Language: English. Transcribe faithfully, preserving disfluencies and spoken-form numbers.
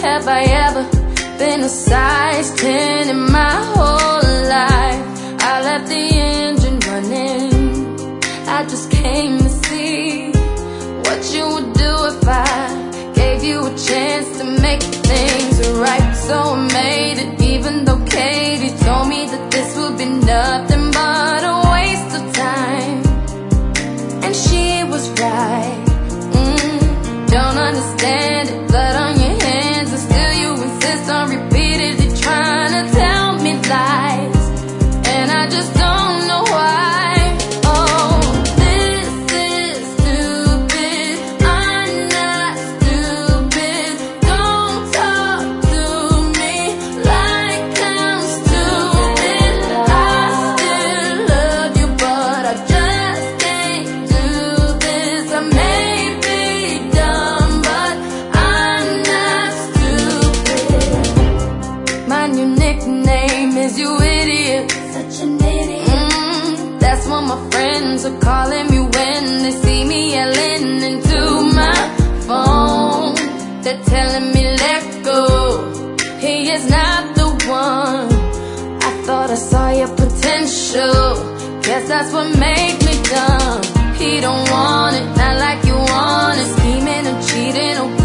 have I ever been a size ten in my whole life? I left the engine running. I just came to see what you would do if I gave you a chance to make things right. So I made it, even though Katie told me that this would be nothing but a waste of time. And she was right. mm, Don't understand it, blood on your hands, and still you insist on repeatedly trying to tell me lies. And I just don't know why. Oh, this is stupid. I'm not stupid. Don't talk to me like I'm stupid. I still love you, but I just can't do this. I may be dumb, but I'm not stupid. My new nickname is you idiot. Such an idiot. Mm, that's what my friends are calling me when they see me yelling into my phone. They're telling me let go. He is not the one. I thought I saw your potential. Guess that's what made me dumb. He don't want it, not like you want it. Scheming and cheating.